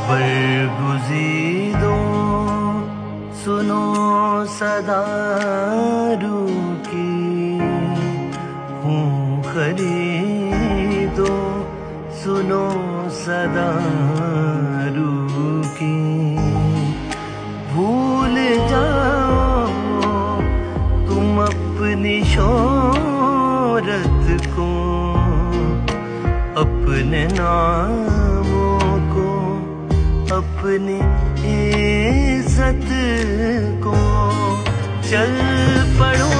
बरगुज़ीदो सुनो सदा रूकी, हूँ खरीदो सुनो सदा रूकी। भूल जाओ तुम अपनी शोहरत को, अपने नामों को, अपनी इज्जत को। चल पड़ो